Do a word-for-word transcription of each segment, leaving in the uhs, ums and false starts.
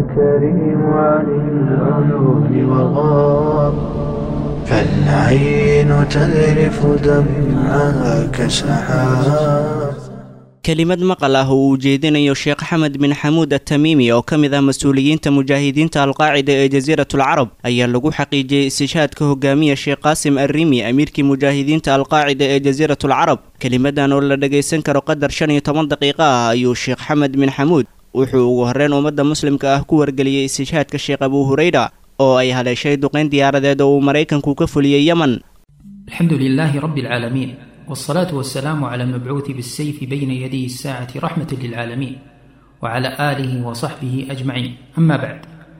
الكريم عن العيون وغاب، فالعين تذرف دمعها كسحاب. kelimad maqal ah oo uu jeedinayo Sheekh Axmed bin Xamuud At-Tamiimi oo kamid ah mas'uuliyiinta mujaahidiinta Al-Qaacida ee Jasiiratul Carab ayaa lagu xaqiijiyay istishhaadka hogaamiye Sheekh Qaasim Ar-Rimi amiirkii mujaahidiinta Al-Qaacida ee Jasiiratul Carab. kelimadan oo la dhageysan karo qadar shan iyo toban daqiiqo ah ayuu Sheekh Axmed bin Xamuud wuxuu ugu horreyn ummadda muslimka ah ku wargeliyay istishhaadka Sheekh Abu Hurayra oo ay haleeshay duqeyn diyaaradeed oo Mareykanku ka fuliyay Yemen. alxamdulilaahi rabbil caalamiin والصلاة والسلام على المبعوث بالسيف بين يدي الساعة رحمة للعالمين وعلى آله وصحبه أجمعين. أما بعد،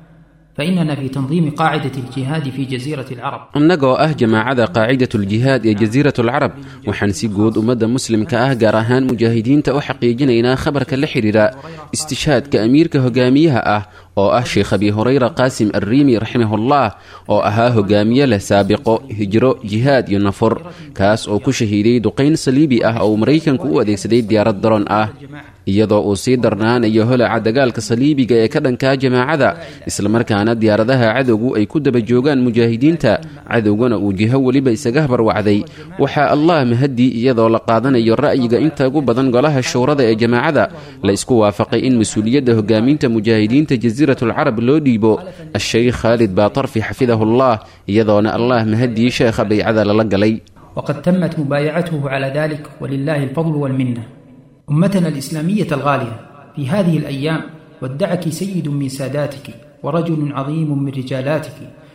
فإننا في تنظيم قاعدة الجهاد في جزيرة العرب. annagoo ah jamaacada qaacidatul jihaad ee jasiiratul carab waxaan si guud ummadda muslimka ah gaar ahaan mujaahidiinta u xaqiijinaynaa khabarka la xiriira istishhaadka amiirka hogaamiyaha ah oo ah Sheekh Abi Hurayra Qaasim Ar-Rimi rahimahullah oo ahaa hogaamiye leh saabiqo hijro jihaad iyo nafur kaas oo ku shahiiday duqeyn saliibi ah oo Mareykanku u adeegsaday diyaarad daroon ah iyadoo uu sii darnaanayo holaca dagaalka saliibiga ee ka dhanka jamaacada isla markaana diyaaradaha cadowgu ay ku daba joogaan mujaahidiinta cadowgana uu jiho waliba isaga barwacday waxa Allah mahadi iyadoo la qaadanayo ra'yiga inta ugu badan golaha shawrada ee jamaacada la isku waafaqay in mas'uuliyadda hogaaminta mujaahidiinta jasiiratul carab loo dhiibo الشيخ خالد باطرفي حفظه الله يدون الله مهدي شيخ بيعذا للقلي. وقد تمت مبايعته على ذلك ولله الفضل والمنة. أمتنا الإسلامية الغالية، في هذه الأيام ودعك سيد من ساداتك ورجل عظيم من رجالاتك.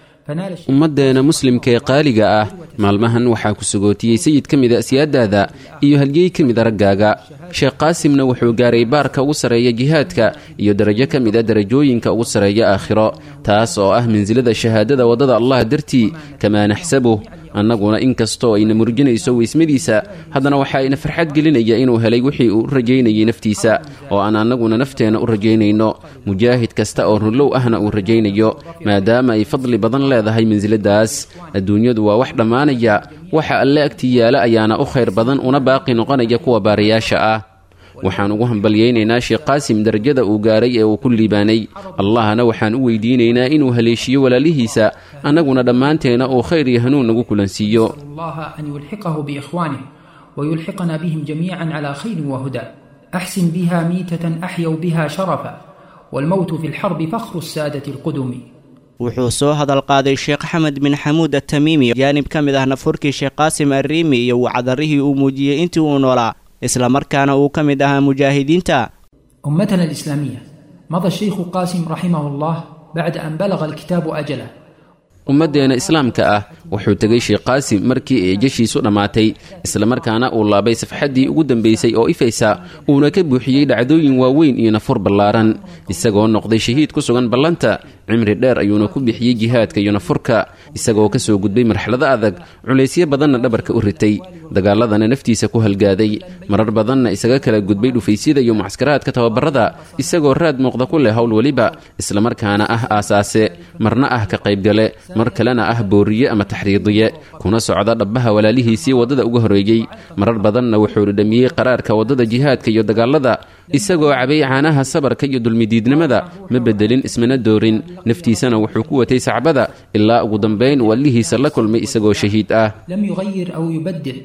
ummadeena muslimka ee qaaliga ah maalmahan waxaa ku sugootiyey sayid ka mida siyaadaada iyo halgeey ka mida raggaaga. Sheekh Qaasimna wuxuu gaaray baarka ugu sareeya jihaadka iyo darajo ka mida darajooyinka ugu sareeya aakhiro taas oo ah mansilada shahaadada wadada Allah dartii kama naxsabu. annaguna inkastoo ayna murjinayso weysmadiisa haddana waxa ayna farxad gelinaya inuu helay wixii uu rajaynayay naftiisa oo aan annaguna nafteena u rajaynayno mujaahid kasta oo runlow ahna uu rajaynayo maadaama ay fadli badan leedahay mansiladaas. adduunyadu waa wax dhammaanaya waxa alle agtii yaala ayaana u khayr badan una baaqi noqonaya kuwa baariyaasha ah. waxaan ugu hambalyaynaynaa Sheekh Qaasim darajada uu gaaray ee uu ku liibaanay Allahna waxaan u weydiinaynaa inuu haleeshiyo walaalihiisa annaguna dhammaanteena uu khayr iyo hanuun nagu kulansiiyo. Allah an yulhiqahu bi ikhwanihi wa yulhiqana bihim jami'an ala khayr wa huda ahsin biha mitatan ahyaw biha sharafa wal maut fi al harb fakhru as-sadati al-qudumi. wuxuu soo hadal qaaday Sheekh Axmed bin Xamuud At-Tamiimi jaanib ka mid ah nafurkii Sheekh Qaasim Ar-Rimi iyo wacadarihii uu muujiyay intii uu noolaa isla markaana uu ka mid ahaa mujaahidiinta. أمتنا الإسلامية، مضى الشيخ قاسم رحمه الله بعد أن بلغ الكتاب أجله. ummadeena islaamka ah wuxuu tagay Sheekh Qaasim markii ay jashiisu dhamaatay isla markaana uu laabay safxadii ugu dambeysay oo ifaysa uuna ka buuxiyay dhacdooyin waaweyn iyo nafur ballaaran isagoo noqday shahiid ku sugan ballanta cimri dheer ayuuna ku bixiyay jihaadka iyo nafurka isagoo ka soo gudbay marxalada adag culeysyo badanna dhabarka u ritay dagaaladana naftiisa ku halgaaday marar badanna isaga kala gudbay dhufaysyada iyo mucaskaraadka tababarada isagoo raad muuqda ku leh hawl waliba isla markaana ah aasaase marna ah ka qaybgale mar kalena ah booriye ama taxriidiye kuna socda dhabbaha walaalihiisii wadada uga horeeyay marar badanna wuxuu dhadhamiyey qaraarka wadada jihaadka iyo dagaalada isagoo cabay caanaha sabarka iyo dulmidiidnimada ma bedelin ismana doorin naftiisana wuxuu ku watay sacbada ilaa ugu dambeyn walihiisa la kulmay isagoo shahiid ah. لم يغير أو يبدل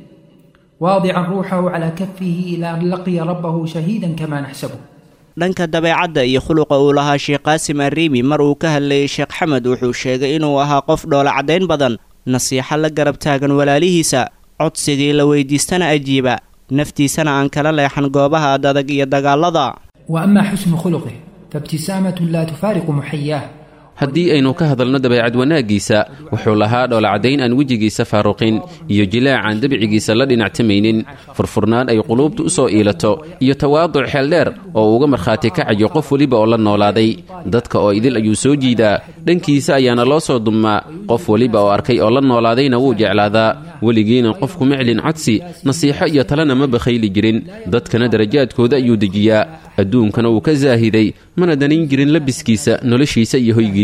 واضعا روحه على كفه إلى أن لقي ربه شهيدا كما نحسبه. dhanka dabeecadda iyo khuluqa uu lahaa Sheekh Qaasim Ar-Rimi mar uu ka hadlayay Sheekh Axmed wuxuu sheegay inuu ahaa qof dhoola cadeyn badan nasiixa la garab taagan walaalihiisa codsigii la weydiistana ajiiba naftiisana aan kala leexan goobaha adag iyo dagaalada. وأما حسن خلقه فابتسامة لا تفارق محياه. haddii aynu ka hadalno dabeecad wanaagiisa wuxuu lahaa dhoola cadayn aan wejigiisa faaruqin iyo jilaacan dabicigiisa la dhinactamaynin furfurnaan ay quluubtu u soo iilato iyo tawaaduc xeel dheer oo uga markhaati kacayo qof waliba oo la noolaaday dadka oo idil ayuu soo jiidaa dhankiisa ayaana loo soo dummaa qof waliba oo arkay oo la noolaadayna wuu jeclaadaa weligiina qofku miclin codsi nasiixo iyo talena ma bakhayli jirin dadkana darajaadkooda ayuu dejiyaa adduunkana wuu ka zaahiday mana danin jirin labiskiisa noloshiisa iyo hoygiisa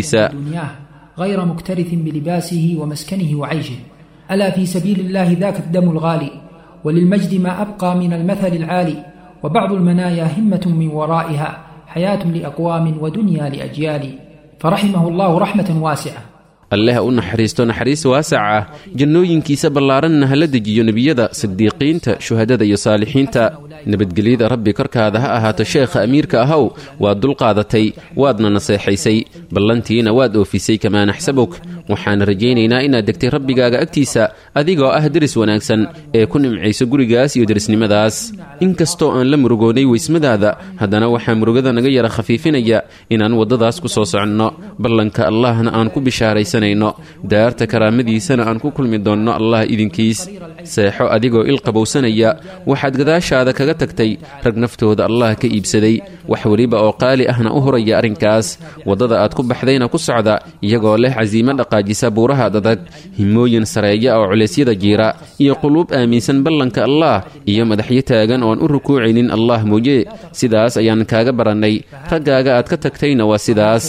غير مكترث بلباسه ومسكنه وعيشه. ألا في سبيل الله ذاك الدم الغالي وللمجد ما أبقى من المثل العالي وبعض المنايا همة من ورائها حياة لأقوام ودنيا لأجيال فرحمه الله رحمة واسعة. alleh u naxariisto naxariis waasac ah jannooyinkiisa ballaaranna hala dejiyo nebiyada sidiiqiinta shuhadada iyo saalixiinta nabadgelyada rabbi korkaada ha ahaato sheekha amiirka ahow waad dulqaadatay waadna naseexaysay ballantiina waad oofisay kamaa naxsabuk waxaan rajaynaynaa inaad degtay rabbigaaga agtiisa adigoo ah deris wanaagsan ee ku nimcayso gurigaas iyo derisnimadaas inkastoo aan la murugoonay weysmadaada haddana waxaa murugada naga yara khafiifinaya inaan waddadaas ku soo soconno ballanka allahna aan ku bishaaraysanayno daarta karaamadiisana aan ku kulmi doonno allah idinkiis seexo adigoo il qabowsanaya waxaad gadaashaada kaga tagtay rag naftooda allah ka iibsaday wax weliba oo qaali ahna u huraya arrinkaas waddada aad ku baxdayna ku socda iyagoo leh casiimo dhaqaajisa buuraha dadag himooyin sareeya oo culeysyada jiira iyo quluub aaminsan ballanka allah iyo madaxyo taagan oon u rukuucaynin allah mooye sidaas ayaan kaaga barannay raggaaga aad ka tagtayna waa sidaas.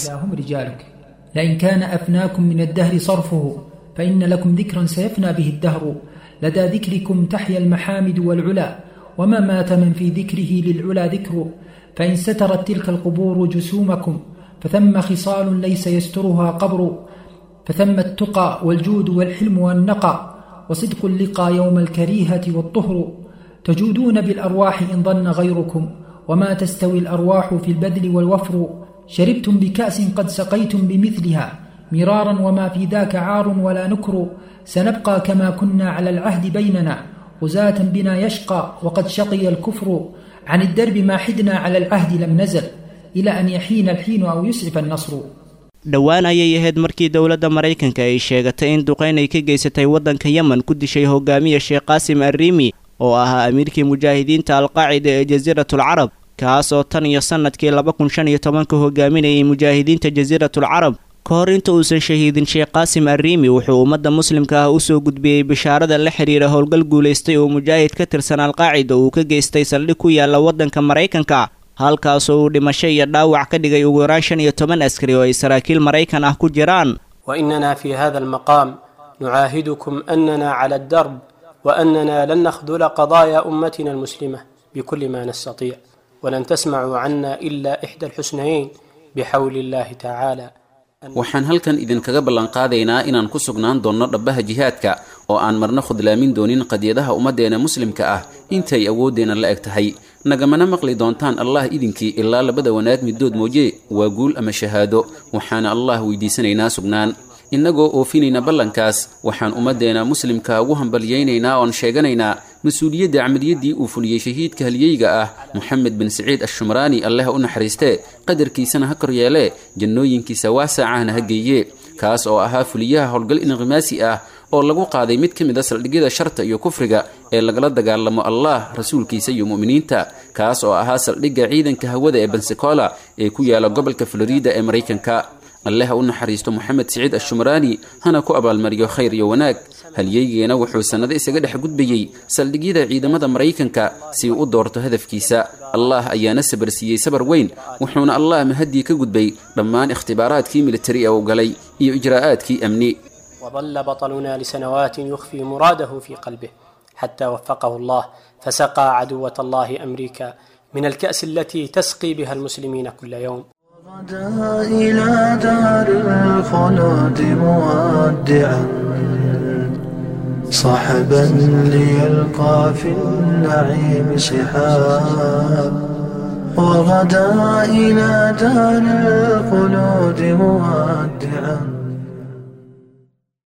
لئن كان أفناكم من الدهر صرفه فإن لكم ذكرا سيفنى به الدهر لدى ذكركم تحيا المحامد والعلا وما مات من في ذكره للعلا ذكر فإن سترت تلك القبور جسومكم فثم خصال ليس يسترها قبر فثم التقى والجود والحلم والنقى وصدق اللقى يوم الكريهة والطهر تجودون بالأرواح إن ظن غيركم وما تستوي الأرواح في البذل والوفر شربتم بكأس قد سقيتم بمثلها مرارا وما في ذاك عار ولا نكر سنبقى كما كنا على العهد بيننا غزاة بنا يشقى وقد شقي الكفر عن الدرب ما حدنا على العهد لم نزل إلى أن يحين الحين أو يسعف النصر. dhowaan ayay ahayd markii dowladda maraykanka ay sheegatay in duqeyn ay ka geysatay waddanka yemen ku dishay hogaamiye sheekh qaasim arriimi oo ahaa amiirkii mujaahidiinta alqaacida ee jasiiratul carab kaas oo tan iyo sanadkii laba kun shan iyo tobanka hogaaminayay mujaahidiinta jasiiratul carab ka hor inta uusan shahiidin sheekh qaasim arriimi wuxuu ummadda muslimka ah u soo gudbiyey bishaarada la xiriira howlgal guulaystay oo mujaahid ka tirsan alqaacida uu ka geystay saldhig ku yaala waddanka maraykanka halkaasoo uu dhimasho iyo dhaawac ka dhigay ugu yaraan shan iyo toban askari oo ay saraakiil maraykan ah ku jiraan. وإننا في هذا المقام نعاهدكم أننا على الدرب وأننا لن نخذل قضايا أمتنا المسلمة بكل ما نستطيع ولن تسمعوا عنا إلا إحدى الحسنيين بحول الله تعالى. waxaan halkan idinkaga ballanqaadaynaa inaan ku sugnaan doonno dhabbaha jihaadka oo aan marna khudlaamin doonin qadiyadaha ummaddeena muslimka ah intay awooddeena la eg tahay nagamana maqli doontaan allah idinkii ilaa labada wanaag middood mooye waa guul ama shahaado waxaana allah weydiisanaynaa sugnaan innagoo oofinayna ballankaas waxaan ummaddeena muslimka ugu hambalyaynaynaa oon sheeganaynaa mas-uuliyadda camaliyaddii uu fuliyey shahiidka halyeyga ah moxamed bin saciid ashumraani alleh u naxariistee qadarkiisana ha kor yeelee jannooyinkiisa waasaacahna ha geeye kaas oo ahaa fuliyaha howlgal inqimaasi ah oo lagu qaaday mid ka mid a saldhigyada sharta iyo kufriga ee lagala dagaalamo allah rasuulkiisa iyo mu'miniinta kaas oo ahaa saldhigga ciidanka hawada ee bensacola ee ku yaala gobolka florida ee maraykanka alleh u naxariisto moxamed saciid ashumraani hana ku abaalmariyo khayr iyo wanaag halyeygeena wuxuu sannado isaga dhex gudbayey saldhigyada ciidamada maraykanka si uu u doorto hadafkiisa allah ayaana sabar siiyey sabar weyn wuxuuna allah mahaddii ka gudbay dhammaan ikhtibaaraadkii militari ee uu galay iyo ijraa'aadkii amni. وظل بطلنا لسنوات يخفي مراده في قلبه حتى وفقه الله فسقى عدوة الله أمريكا من الكأس التي تسقي بها المسلمين كل يوم. غدا إلى دار الخلود مودعا صحبا ليلقى في النعيم صحاب وغدا إلى دار الخلود مودعا